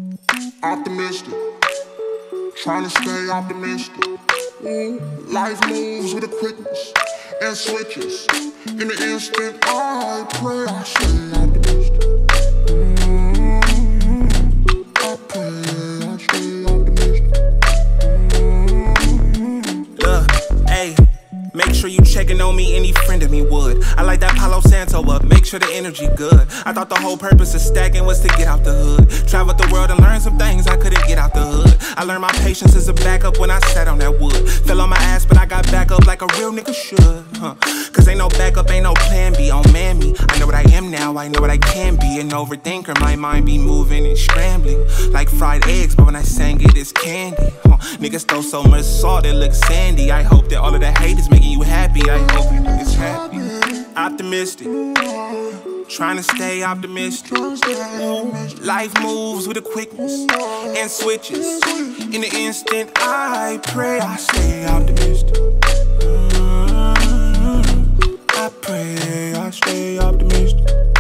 Optimistic, trying to stay optimistic. Life moves with a quickness and switches. In the instant I pray, I stay optimistic. I pray, I stay optimistic. Look, ayy. Make sure you checking on me, any friend of me would. I like that Palo Santo up, make sure the energy good. I thought the whole purpose of stacking was to get out the hood. Traveled the world and learned some things I couldn't get out the hood. I learned my patience is a backup when I sat on that wood. Fell on my ass, but I got back up like a real nigga should. Cause ain't no backup, ain't no plan B, oh man me. I know what I am now, I know what I can be. An overthinker, my mind be moving and scrambling like fried eggs, but when I sang it, it's candy. Niggas throw so much salt, it looks sandy. I hope that all of the hate is making you happy. I hope you niggas happy. Optimistic, trying to stay optimistic. Life moves with a quickness and switches. In the instant I pray, I stay optimistic. I pray, I stay optimistic.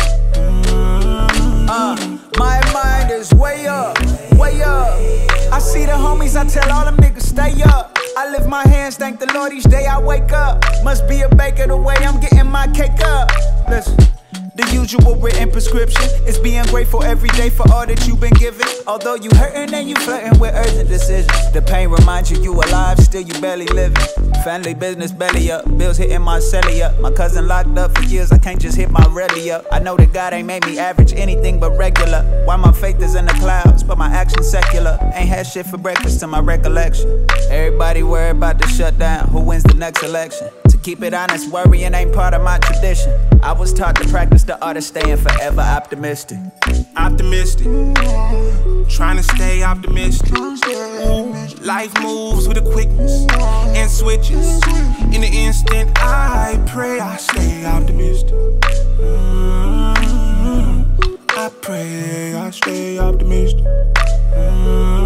My mind is way up, way up. I see the homies, I tell all them niggas stay up. I lift my hands, thank the Lord each day I wake up. Must be a baker the way I'm getting my cake up. Listen, the usual written prescription is being grateful every day for all that you've been given. Although you hurting and you flirting with urgent decisions. The pain reminds you alive, still you barely living. Family business belly up, bills hitting my celly up. My cousin locked up for years, I can't just hit my relly up. I know that God ain't made me average, anything but regular. Why my faith is in the clouds, but my actions secular. Ain't had shit for breakfast to my recollection. Everybody worried about the shutdown, who wins the next election. To keep it honest, worrying ain't part of my tradition. I was taught to practice the art of staying forever optimistic. Optimistic, trying to stay optimistic. Life moves with a quickness and switches. In the instant I pray, I stay optimistic. I pray, I stay optimistic.